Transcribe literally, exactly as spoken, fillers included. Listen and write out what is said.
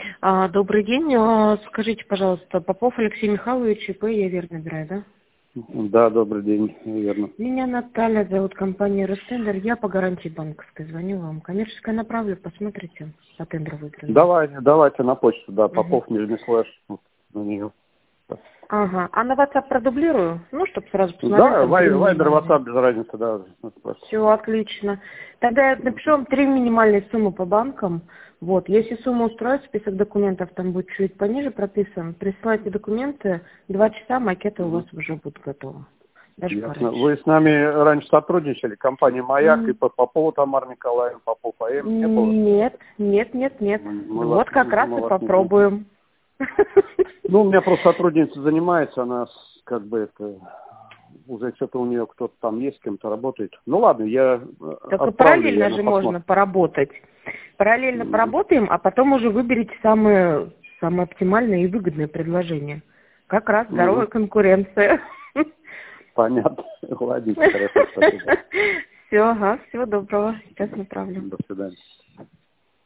А, добрый день. А, Скажите, пожалуйста, Попов Алексей Михайлович, ИП, я верно набираю, да? Да, добрый день, верно. Меня Наталья зовут, компания Ростендер. Я по гарантии банковской звоню вам. Коммерческое направлю, посмотрите, по тендеру выиграли. Давайте, давайте на почту, да, Угу. Попов, нижний слэш, вот, на нее. Ага. А на WhatsApp продублирую? Ну, чтобы сразу посмотреть. Да, вай- Вайбер, WhatsApp, без разницы, да. Все, отлично. Тогда я напишу вам три минимальные суммы по банкам. Вот, если сумма устроит, список документов там будет чуть пониже прописан. Присылайте документы, два часа макеты у вас уже будут готовы. Даже Ясно. пораньше. Вы с нами раньше сотрудничали, компания «Маяк», М. и по Попову Тамара Николаевна, Попов АМ, не было? Нет, нет, нет, нет. Мы вас, Вот как раз мы и вас не знаем. попробуем. Ну, у меня просто сотрудница занимается, она с- как бы это... Уже что-то у нее кто-то там есть, с кем-то работает. Ну ладно, я Так и отправлю, параллельно я же посмотрю. можно поработать. Параллельно Мгм. поработаем, а потом уже выберите самое, самое оптимальное и выгодное предложение. Как раз здоровая Мгм. конкуренция. Понятно. Ладно, хорошо, спасибо. Все, ага, всего доброго. Сейчас направлю. До свидания.